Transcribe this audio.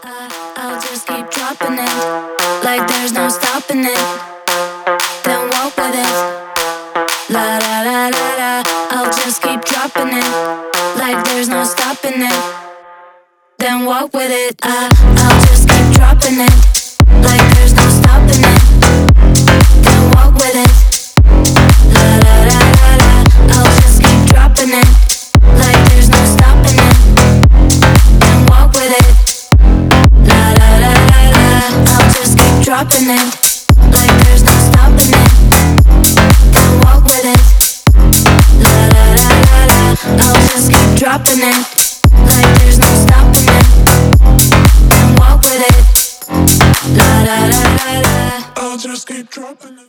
I'll just keep dropping it, like there's no stopping it. Then walk with it, la la la la la. I'll just keep dropping it, like there's no stopping it. Then walk with it, I'll just keep dropping it, like there's no stopping it. Then walk with it, la la la la la. I'll just keep dropping it, like there's no stopping it. Then walk with it, la la la la la. I'll just keep dropping it, like there's no stopping it. Then walk with it, la la la la la. I'll just keep dropping it, like there's no stopping it. Then walk with it, la la la la la. I'll just keep dropping it.